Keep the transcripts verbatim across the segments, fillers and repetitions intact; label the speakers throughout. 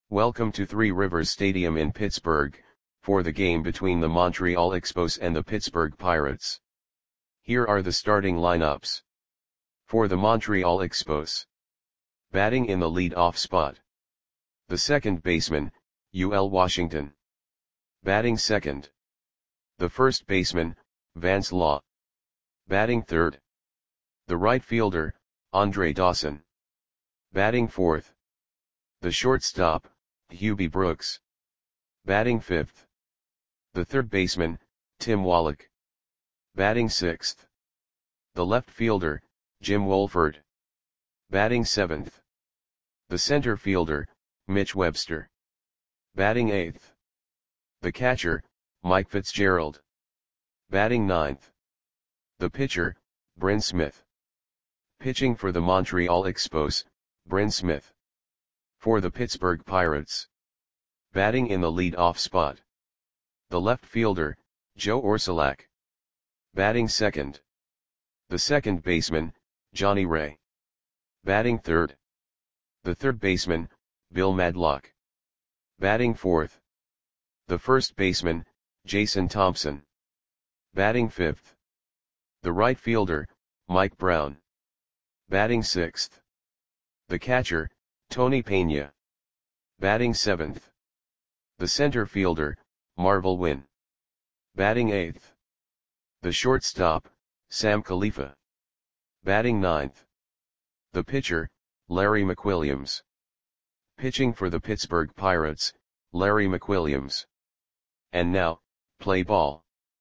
Speaker 1: Welcome to Three Rivers Stadium in Pittsburgh, for the game between the Montreal Expos and the Pittsburgh Pirates. Here are the starting lineups. For the Montreal Expos. Batting in the lead-off spot. The second baseman, U L Washington. Batting second. The first baseman, Vance Law. Batting third. The right fielder, Andre Dawson. Batting fourth. The shortstop, Hubie Brooks. Batting fifth. The third baseman, Tim Wallach. Batting sixth. The left fielder, Jim Wolford. Batting seventh. The center fielder, Mitch Webster. Batting eighth. The catcher, Mike Fitzgerald. Batting ninth. The pitcher, Bryn Smith. Pitching for the Montreal Expos, Bryn Smith. For the Pittsburgh Pirates. Batting in the lead-off spot. The left fielder, Joe Orsulak. Batting second. The second baseman, Johnny Ray. Batting third. The third baseman, Bill Madlock. Batting fourth. The first baseman, Jason Thompson. Batting fifth. The right fielder, Mike Brown. Batting sixth. The catcher, Tony Pena. Batting seventh. The center fielder, Marvel Wynn. Batting eighth. The shortstop, Sam Khalifa. Batting ninth. The pitcher, Larry McWilliams. Pitching for the Pittsburgh Pirates, Larry McWilliams. And now, play ball.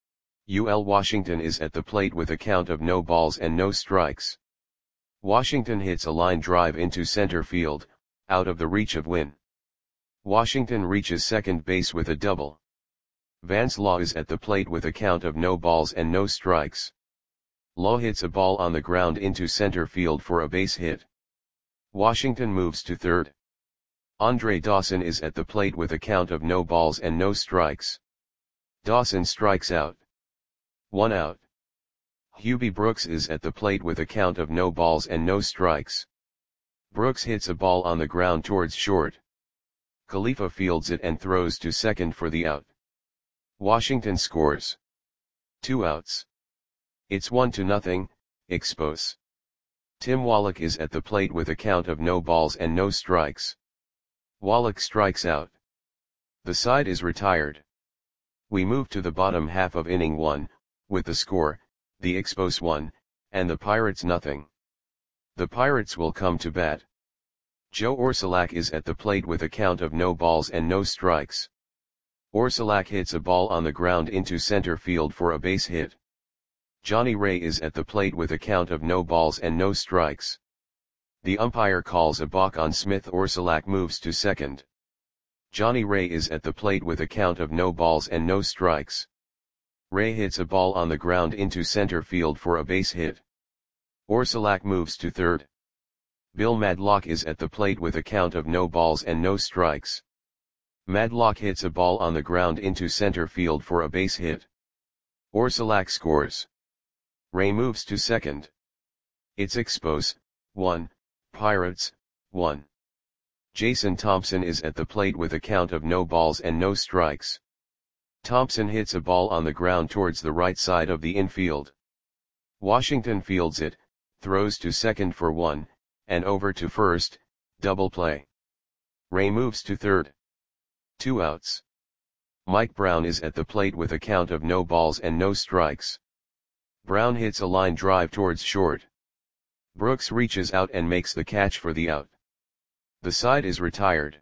Speaker 1: U L Washington is at the plate with a count of no balls and no strikes. Washington hits a line drive into center field, out of the reach of Wynn. Washington reaches second base with a double. Vance Law is at the plate with a count of no balls and no strikes. Law hits a ball on the ground into center field for a base hit. Washington moves to third. Andre Dawson is at the plate with a count of no balls and no strikes. Dawson strikes out. One out. Hubie Brooks is at the plate with a count of no balls and no strikes. Brooks hits a ball on the ground towards short. Khalifa fields it and throws to second for the out. Washington scores. Two outs. It's one to nothing, Expos. Tim Wallach is at the plate with a count of no balls and no strikes. Wallach strikes out. The side is retired. We move to the bottom half of inning one, with the score, the Expos one, and the Pirates nothing. The Pirates will come to bat. Joe Orsulak is at the plate with a count of no balls and no strikes. Orsulak hits a ball on the ground into center field for a base hit. Johnny Ray is at the plate with a count of no balls and no strikes. The umpire calls a balk on Smith. Orsulak moves to second. Johnny Ray is at the plate with a count of no balls and no strikes. Ray hits a ball on the ground into center field for a base hit. Orsulak moves to third. Bill Madlock is at the plate with a count of no balls and no strikes. Madlock hits a ball on the ground into center field for a base hit. Orsulak scores. Ray moves to second. It's Expos, one, Pirates, one. Jason Thompson is at the plate with a count of no balls and no strikes. Thompson hits a ball on the ground towards the right side of the infield. Washington fields it, throws to second for one, and over to first, double play. Ray moves to third. Two outs. Mike Brown is at the plate with a count of no balls and no strikes. Brown hits a line drive towards short. Brooks reaches out and makes the catch for the out. The side is retired.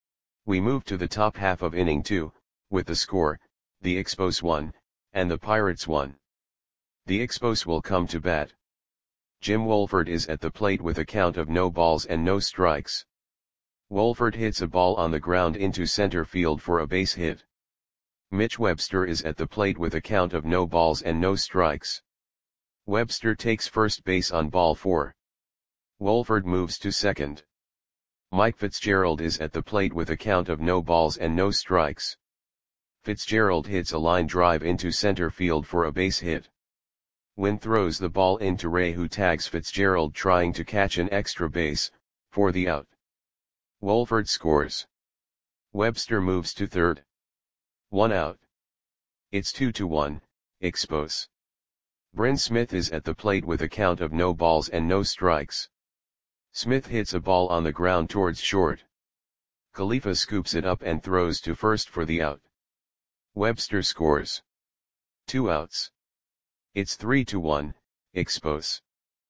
Speaker 1: We move to the top half of inning two, with the score, the Expos one, and the Pirates one. The Expos will come to bat. Jim Wolford is at the plate with a count of no balls and no strikes. Wolford hits a ball on the ground into center field for a base hit. Mitch Webster is at the plate with a count of no balls and no strikes. Webster takes first base on ball four. Wolford moves to second. Mike Fitzgerald is at the plate with a count of no balls and no strikes. Fitzgerald hits a line drive into center field for a base hit. Wynn throws the ball into Ray, who tags Fitzgerald trying to catch an extra base, for the out. Wolford scores. Webster moves to third. One out. It's two to one, Expos. Bryn Smith is at the plate with a count of no balls and no strikes. Smith hits a ball on the ground towards short. Khalifa scoops it up and throws to first for the out. Webster scores. Two outs. It's three to one, Expos.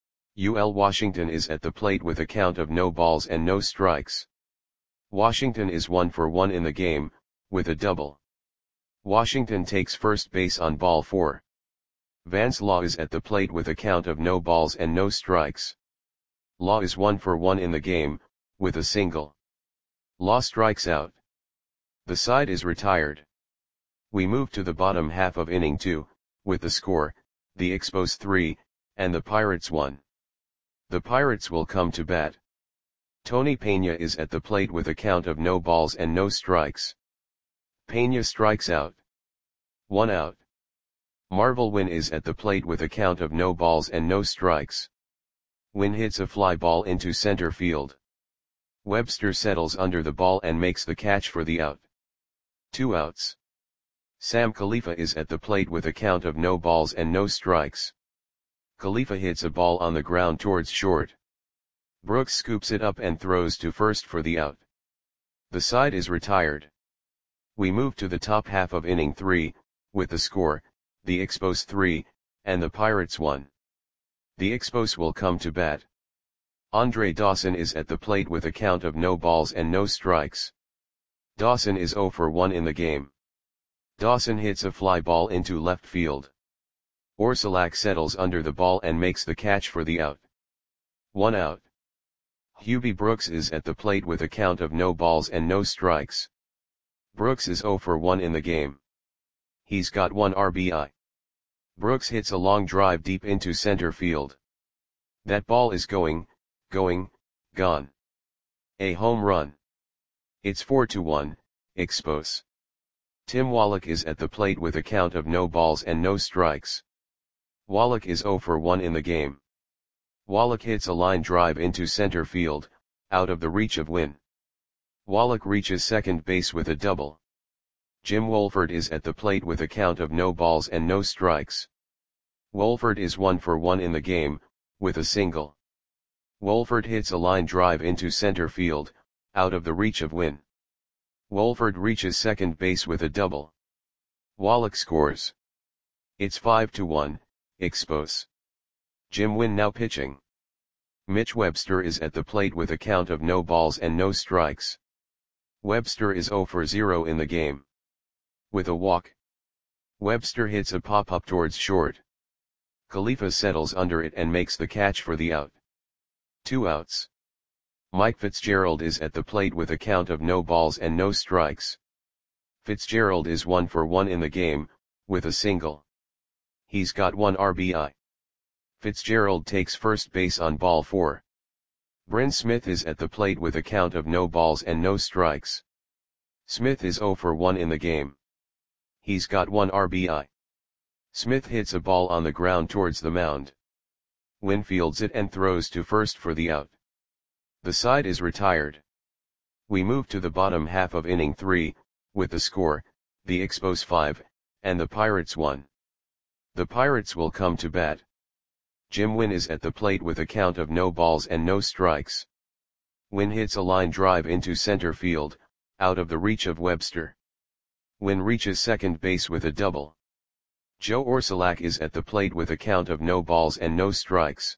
Speaker 1: U L Washington is at the plate with a count of no balls and no strikes. Washington is one for one in the game, with a double. Washington takes first base on ball four. Vance Law is at the plate with a count of no balls and no strikes. Law is one for one in the game, with a single. Law strikes out. The side is retired. We move to the bottom half of inning two, with the score, the Expos three, and the Pirates one. The Pirates will come to bat. Tony Peña is at the plate with a count of no balls and no strikes. Peña strikes out. One out. Marvel Wynn is at the plate with a count of no balls and no strikes. Wynn hits a fly ball into center field. Webster settles under the ball and makes the catch for the out. Two outs. Sam Khalifa is at the plate with a count of no balls and no strikes. Khalifa hits a ball on the ground towards short. Brooks scoops it up and throws to first for the out. The side is retired. We move to the top half of inning three, with the score, the Expos three, and the Pirates one. The Expos will come to bat. Andre Dawson is at the plate with a count of no balls and no strikes. Dawson is zero for one in the game. Dawson hits a fly ball into left field. Orsulak settles under the ball and makes the catch for the out. One out. Hubie Brooks is at the plate with a count of no balls and no strikes. Brooks is zero for one in the game. He's got one R B I. Brooks hits a long drive deep into center field. That ball is going, going, gone. A home run. It's four to one, Expos. Tim Wallach is at the plate with a count of no balls and no strikes. Wallach is zero for one in the game. Wallach hits a line drive into center field, out of the reach of Wynn. Wallach reaches second base with a double. Jim Wolford is at the plate with a count of no balls and no strikes. Wolford is one for one in the game, with a single. Wolford hits a line drive into center field, out of the reach of Wynn. Wolford reaches second base with a double. Wallach scores. It's five to one, Expos. Jim Wynn now pitching. Mitch Webster is at the plate with a count of no balls and no strikes. Webster is zero for zero in the game. With a walk. Webster hits a pop-up towards short. Khalifa settles under it and makes the catch for the out. Two outs. Mike Fitzgerald is at the plate with a count of no balls and no strikes. Fitzgerald is one for one in the game, with a single. He's got one R B I. Fitzgerald takes first base on ball four. Bryn Smith is at the plate with a count of no balls and no strikes. Smith is zero for one in the game. He's got one R B I. Smith hits a ball on the ground towards the mound. Wynn fields it and throws to first for the out. The side is retired. We move to the bottom half of inning three, with the score, the Expos five, and the Pirates one. The Pirates will come to bat. Jim Wynn is at the plate with a count of no balls and no strikes. Wynn hits a line drive into center field, out of the reach of Webster. Wynn reaches second base with a double. Joe Orsulak is at the plate with a count of no balls and no strikes.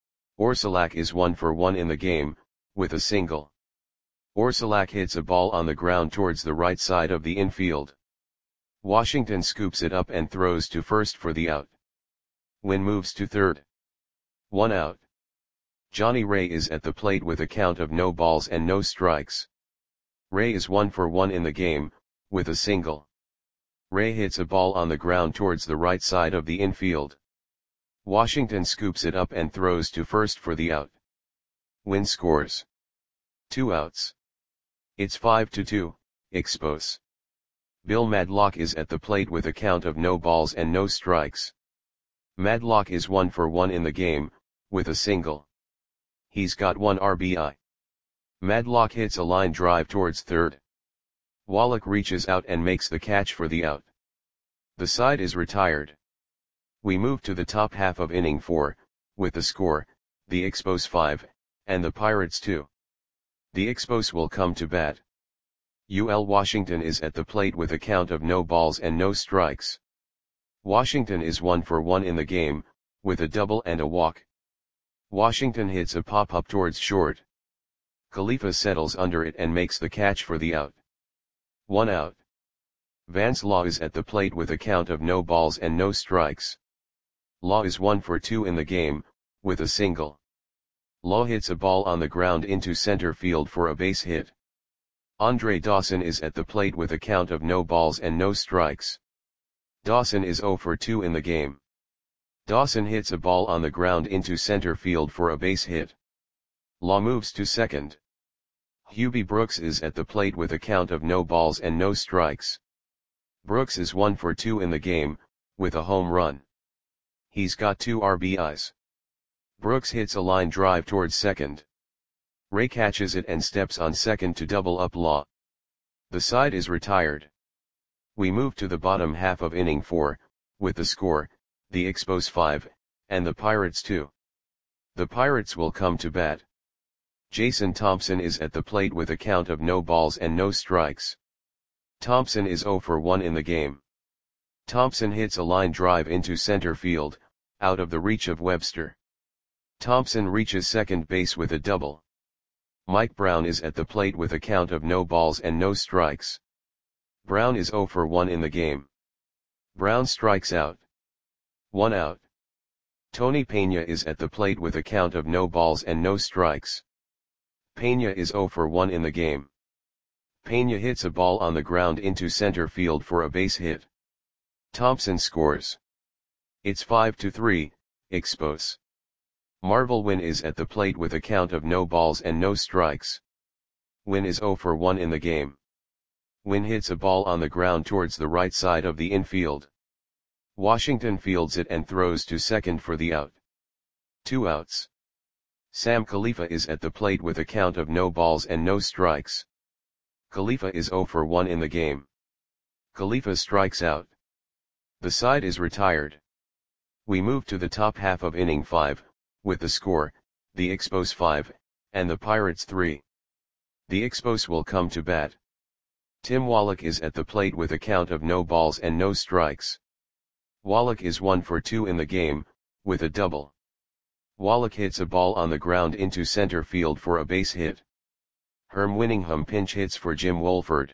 Speaker 1: Orsulak is one for one in the game, with a single. Orsulak hits a ball on the ground towards the right side of the infield. Washington scoops it up and throws to first for the out. Wynn moves to third. One out. Johnny Ray is at the plate with a count of no balls and no strikes. Ray is one for one in the game, with a single. Ray hits a ball on the ground towards the right side of the infield. Washington scoops it up and throws to first for the out. Wynn scores. Two outs. It's five to two, Expos. Bill Madlock is at the plate with a count of no balls and no strikes. Madlock is one for one in the game, with a single. He's got one R B I. Madlock hits a line drive towards third. Wallach reaches out and makes the catch for the out. The side is retired. We move to the top half of inning four, with the score, the Expos five, and the Pirates two. The Expos will come to bat. U L Washington is at the plate with a count of no balls and no strikes. Washington is one for one in the game, with a double and a walk. Washington hits a pop-up towards short. Khalifa settles under it and makes the catch for the out. One out. Vance Law is at the plate with a count of no balls and no strikes. Law is one for two in the game, with a single. Law hits a ball on the ground into center field for a base hit. Andre Dawson is at the plate with a count of no balls and no strikes. Dawson is zero for two in the game. Dawson hits a ball on the ground into center field for a base hit. Law moves to second. Hubie Brooks is at the plate with a count of no balls and no strikes. Brooks is one for two in the game, with a home run. He's got two R B Is. Brooks hits a line drive towards second. Ray catches it and steps on second to double up Law. The side is retired. We move to the bottom half of inning four, with the score, the Expos five, and the Pirates two. The Pirates will come to bat. Jason Thompson is at the plate with a count of no balls and no strikes. Thompson is zero for one in the game. Thompson hits a line drive into center field, out of the reach of Webster. Thompson reaches second base with a double. Mike Brown is at the plate with a count of no balls and no strikes. Brown is zero for one in the game. Brown strikes out. One out. Tony Pena is at the plate with a count of no balls and no strikes. Pena is zero for one in the game. Pena hits a ball on the ground into center field for a base hit. Thompson scores. It's five to three, Expos. Marvel Wynn is at the plate with a count of no balls and no strikes. Wynn is zero for one in the game. Wynn hits a ball on the ground towards the right side of the infield. Washington fields it and throws to second for the out. Two outs. Sam Khalifa is at the plate with a count of no balls and no strikes. Khalifa is zero for one in the game. Khalifa strikes out. The side is retired. We move to the top half of inning five, with the score, the Expos five, and the Pirates three. The Expos will come to bat. Tim Wallach is at the plate with a count of no balls and no strikes. Wallach is one for two in the game, with a double. Wallach hits a ball on the ground into center field for a base hit. Herm Winningham pinch hits for Jim Wolford.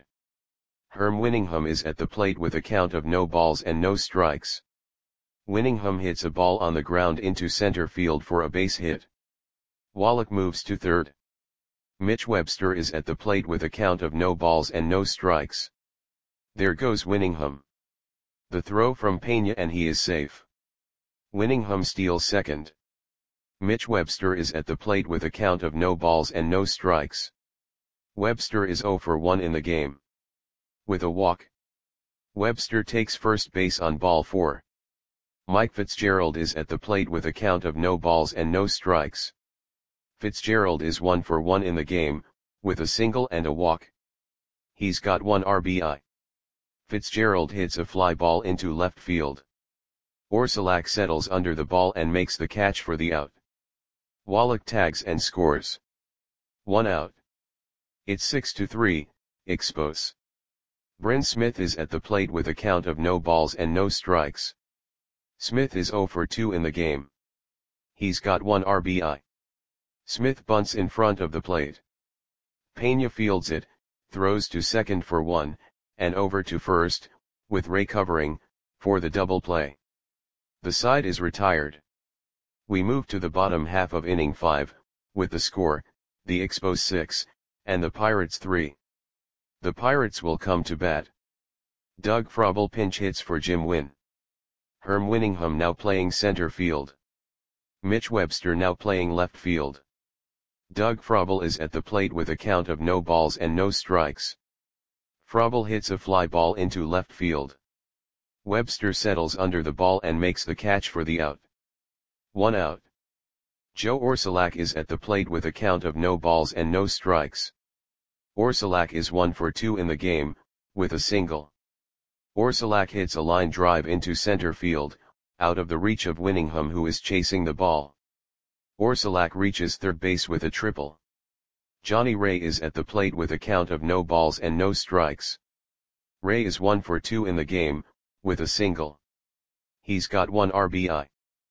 Speaker 1: Herm Winningham is at the plate with a count of no balls and no strikes. Winningham hits a ball on the ground into center field for a base hit. Wallach moves to third. Mitch Webster is at the plate with a count of no balls and no strikes. There goes Winningham. The throw from Pena and he is safe. Winningham steals second. Mitch Webster is at the plate with a count of no balls and no strikes. Webster is zero for one in the game. With a walk. Webster takes first base on ball four. Mike Fitzgerald is at the plate with a count of no balls and no strikes. Fitzgerald is one for one in the game, with a single and a walk. He's got one R B I. Fitzgerald hits a fly ball into left field. Orsulak settles under the ball and makes the catch for the out. Wallach tags and scores. One out. It's six to three, Expos. Bryn Smith is at the plate with a count of no balls and no strikes. Smith is zero for two in the game. He's got one R B I. Smith bunts in front of the plate. Pena fields it, throws to second for one, and over to first, with Ray covering, for the double play. The side is retired. We move to the bottom half of inning five, with the score, the Expos six, and the Pirates three. The Pirates will come to bat. Doug Frobel pinch hits for Jim Wynn. Herm Winningham now playing center field. Mitch Webster now playing left field. Doug Frobel is at the plate with a count of no balls and no strikes. Frobel hits a fly ball into left field. Webster settles under the ball and makes the catch for the out. One out. Joe Orsulak is at the plate with a count of no balls and no strikes. Orsulak is one for two in the game, with a single. Orsulak hits a line drive into center field, out of the reach of Winningham, who is chasing the ball. Orsulak reaches third base with a triple. Johnny Ray is at the plate with a count of no balls and no strikes. Ray is one for two in the game, with a single. He's got one R B I.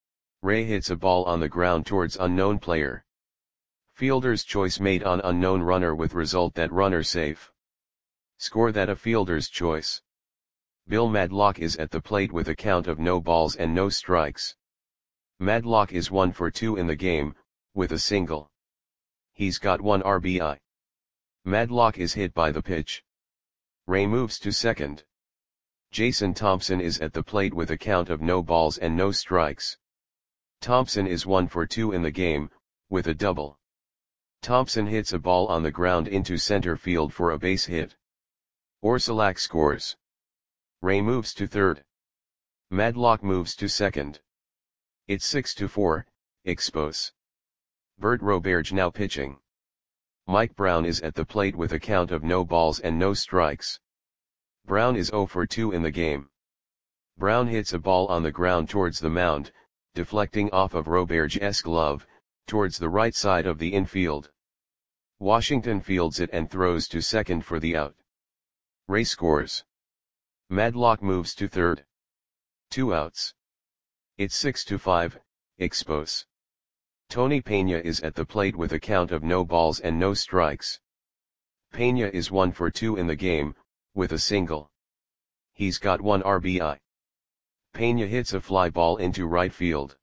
Speaker 1: Ray hits a ball on the ground towards unknown player. Fielder's choice made on unknown runner with result that runner safe. Score that a fielder's choice. Bill Madlock is at the plate with a count of no balls and no strikes. Madlock is one for two in the game, with a single. He's got one R B I. Madlock is hit by the pitch. Ray moves to second. Jason Thompson is at the plate with a count of no balls and no strikes. Thompson is one for two in the game, with a double. Thompson hits a ball on the ground into center field for a base hit. Orsulak scores. Ray moves to third. Madlock moves to second. It's six to four, Expos. Bert Roberge now pitching. Mike Brown is at the plate with a count of no balls and no strikes. Brown is zero for two in the game. Brown hits a ball on the ground towards the mound, deflecting off of Roberge's glove, towards the right side of the infield. Washington fields it and throws to second for the out. Ray scores. Madlock moves to third. Two outs. It's six to five, Expos. Tony Pena is at the plate with a count of no balls and no strikes. Pena is one for two in the game, with a single. He's got one R B I. Pena hits a fly ball into right field.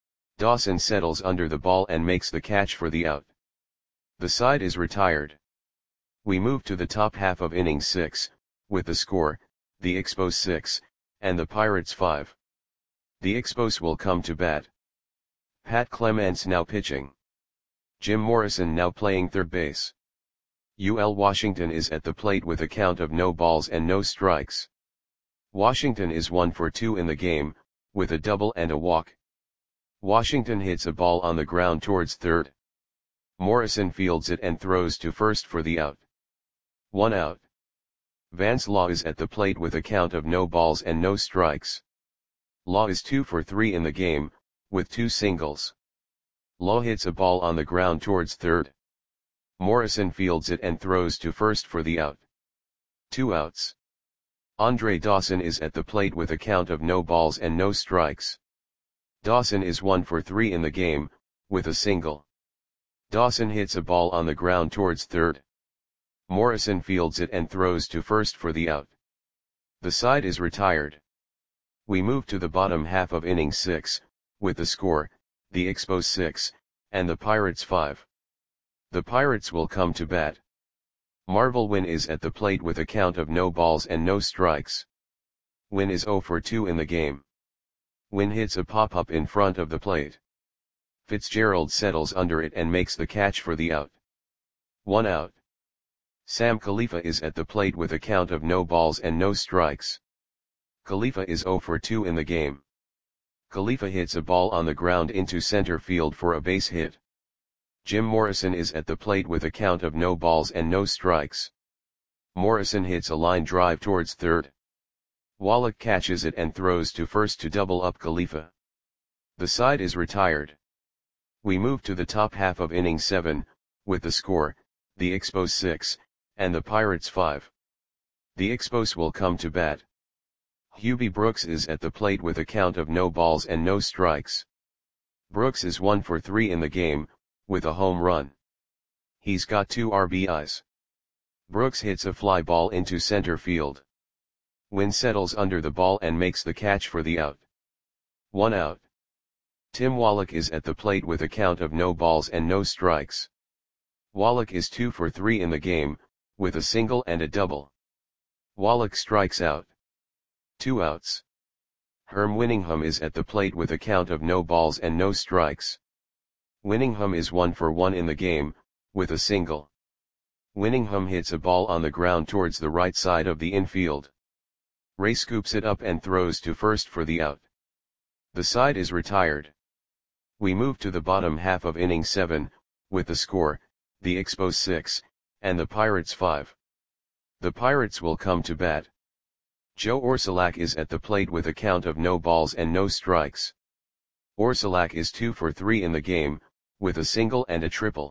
Speaker 1: Dawson settles under the ball and makes the catch for the out. The side is retired. We move to the top half of inning six, with the score, the Expos six, and the Pirates five. The Expos will come to bat. Pat Clements now pitching. Jim Morrison now playing third base. U L Washington is at the plate with a count of no balls and no strikes. Washington is one for two in the game, with a double and a walk. Washington hits a ball on the ground towards third. Morrison fields it and throws to first for the out. One out. Vance Law is at the plate with a count of no balls and no strikes. Law is two for three in the game, with two singles. Law hits a ball on the ground towards third. Morrison fields it and throws to first for the out. Two outs. Andre Dawson is at the plate with a count of no balls and no strikes. Dawson is one for three in the game, with a single. Dawson hits a ball on the ground towards third. Morrison fields it and throws to first for the out. The side is retired. We move to the bottom half of inning six, with the score, the Expos six, and the Pirates five. The Pirates will come to bat. Marvel Wynn is at the plate with a count of no balls and no strikes. Wynn is zero for two in the game. Wynn hits a pop-up in front of the plate. Fitzgerald settles under it and makes the catch for the out. One out. Sam Khalifa is at the plate with a count of no balls and no strikes. Khalifa is zero for two in the game. Khalifa hits a ball on the ground into center field for a base hit. Jim Morrison is at the plate with a count of no balls and no strikes. Morrison hits a line drive towards third. Wallach catches it and throws to first to double up Khalifa. The side is retired. We move to the top half of inning seven, with the score, the Expos six, and the Pirates five. The Expos will come to bat. Hubie Brooks is at the plate with a count of no balls and no strikes. Brooks is one for three in the game, with a home run. He's got two R B Is. Brooks hits a fly ball into center field. Wynn settles under the ball and makes the catch for the out. One out. Tim Wallach is at the plate with a count of no balls and no strikes. Wallach is two for three in the game, with a single and a double. Wallach strikes out. Two outs. Herm Winningham is at the plate with a count of no balls and no strikes. Winningham is one for one in the game, with a single. Winningham hits a ball on the ground towards the right side of the infield. Ray scoops it up and throws to first for the out. The side is retired. We move to the bottom half of inning seven, with the score, the Expos six, and the Pirates five. The Pirates will come to bat. Joe Orsulak is at the plate with a count of no balls and no strikes. Orsulak is two for three in the game, with a single and a triple.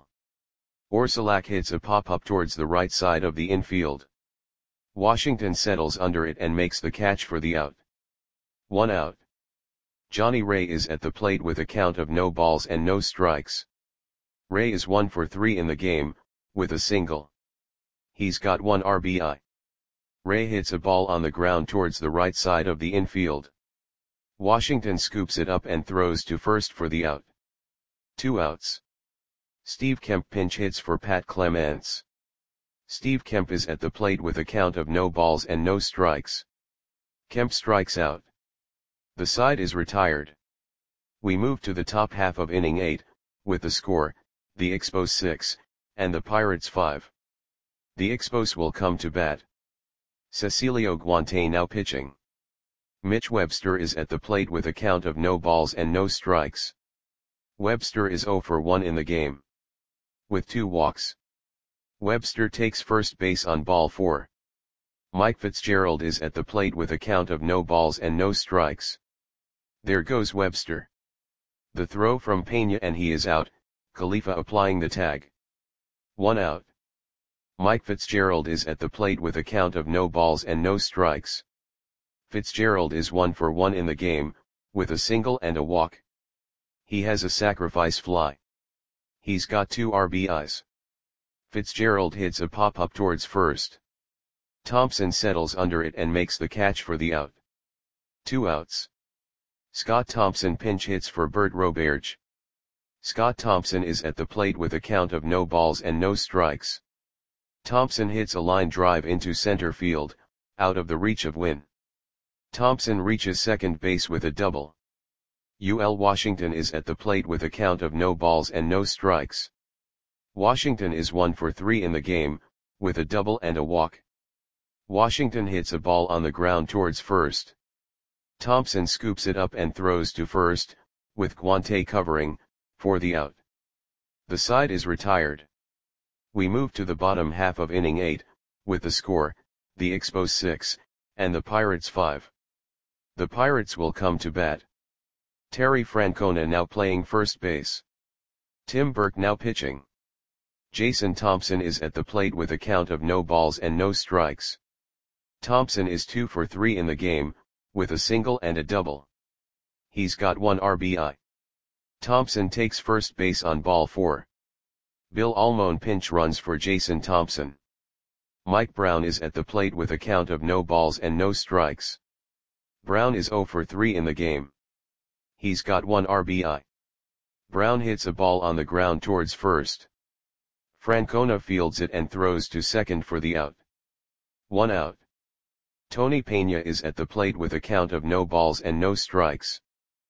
Speaker 1: Orsulak hits a pop-up towards the right side of the infield. Washington settles under it and makes the catch for the out. One out. Johnny Ray is at the plate with a count of no balls and no strikes. Ray is one for three in the game, with a single. He's got one R B I. Ray hits a ball on the ground towards the right side of the infield. Washington scoops it up and throws to first for the out. Two outs. Steve Kemp pinch hits for Pat Clements. Steve Kemp is at the plate with a count of no balls and no strikes. Kemp strikes out. The side is retired. We move to the top half of inning eight, with the score, the Expos six, and the Pirates five. The Expos will come to bat. Cecilio Guante now pitching. Mitch Webster is at the plate with a count of no balls and no strikes. Webster is zero for one in the game, with two walks. Webster takes first base on ball four. Mike Fitzgerald is at the plate with a count of no balls and no strikes. There goes Webster. The throw from Pena and he is out, Khalifa applying the tag. One out. Mike Fitzgerald is at the plate with a count of no balls and no strikes. Fitzgerald is one for one in the game, with a single and a walk. He has a sacrifice fly. He's got two R B Is. Fitzgerald hits a pop-up towards first. Thompson settles under it and makes the catch for the out. Two outs. Scott Thompson pinch hits for Bert Roberge. Scott Thompson is at the plate with a count of no balls and no strikes. Thompson hits a line drive into center field, out of the reach of Wynn. Thompson reaches second base with a double. U L Washington is at the plate with a count of no balls and no strikes. Washington is one for three in the game, with a double and a walk. Washington hits a ball on the ground towards first. Thompson scoops it up and throws to first, with Guante covering, for the out. The side is retired. We move to the bottom half of inning eight, with the score, the Expos six, and the Pirates five. The Pirates will come to bat. Terry Francona now playing first base. Tim Burke now pitching. Jason Thompson is at the plate with a count of no balls and no strikes. Thompson is two for three in the game, with a single and a double. He's got one R B I. Thompson takes first base on ball four. Bill Almon pinch runs for Jason Thompson. Mike Brown is at the plate with a count of no balls and no strikes. Brown is zero for three in the game. He's got one R B I. Brown hits a ball on the ground towards first. Francona fields it and throws to second for the out. One out. Tony Pena is at the plate with a count of no balls and no strikes.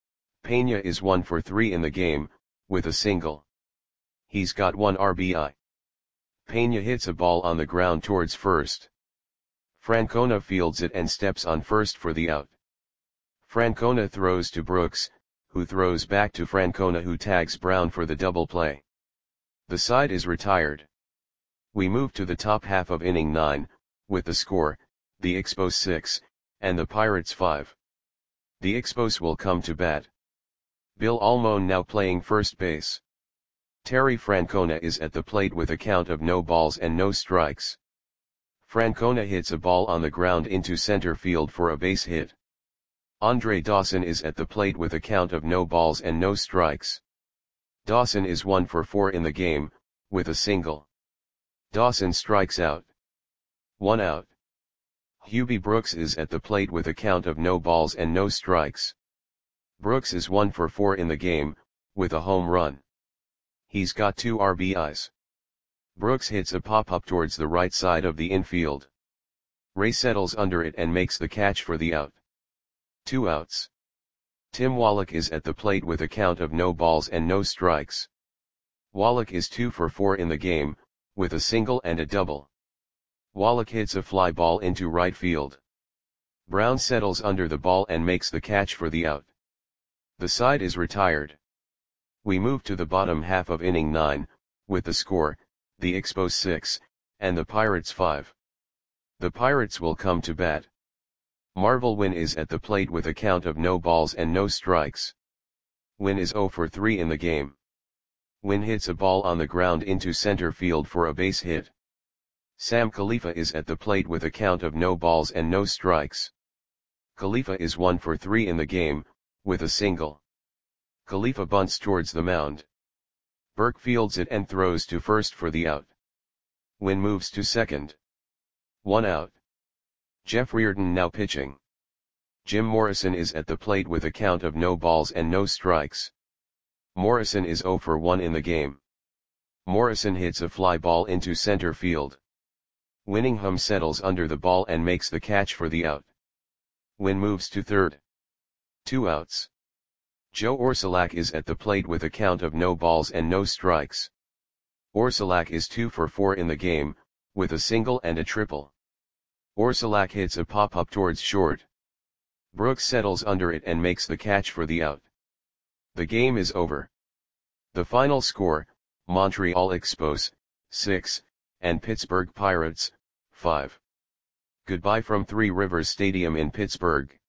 Speaker 1: Pena is one for three in the game, with a single. He's got one R B I. Pena hits a ball on the ground towards first. Francona fields it and steps on first for the out. Francona throws to Brooks, who throws back to Francona who tags Brown for the double play. The side is retired. We move to the top half of inning nine, with the score, the Expos six, and the Pirates five. The Expos will come to bat. Bill Almon now playing first base. Terry Francona is at the plate with a count of no balls and no strikes. Francona hits a ball on the ground into center field for a base hit. Andre Dawson is at the plate with a count of no balls and no strikes. Dawson is one for four in the game, with a single. Dawson strikes out. One out. Hubie Brooks is at the plate with a count of no balls and no strikes. Brooks is one for four in the game, with a home run. He's got two R B Is. Brooks hits a pop-up towards the right side of the infield. Ray settles under it and makes the catch for the out. Two outs. Tim Wallach is at the plate with a count of no balls and no strikes. Wallach is two for four in the game, with a single and a double. Wallach hits a fly ball into right field. Brown settles under the ball and makes the catch for the out. The side is retired. We move to the bottom half of inning nine, with the score, the Expos six, and the Pirates five. The Pirates will come to bat. Marvel Wynn is at the plate with a count of no balls and no strikes. Wynn is zero for three in the game. Wynn hits a ball on the ground into center field for a base hit. Sam Khalifa is at the plate with a count of no balls and no strikes. Khalifa is one for three in the game, with a single. Khalifa bunts towards the mound. Burke fields it and throws to first for the out. Wynn moves to second. One out. Jeff Reardon now pitching. Jim Morrison is at the plate with a count of no balls and no strikes. Morrison is zero for one in the game. Morrison hits a fly ball into center field. Winningham settles under the ball and makes the catch for the out. Wynn moves to third. Two outs. Joe Orsulak is at the plate with a count of no balls and no strikes. Orsulak is two for four in the game, with a single and a triple. Orsulak hits a pop-up towards short. Brooks settles under it and makes the catch for the out. The game is over. The final score, Montreal Expos, six, and Pittsburgh Pirates, five. Goodbye from Three Rivers Stadium in Pittsburgh.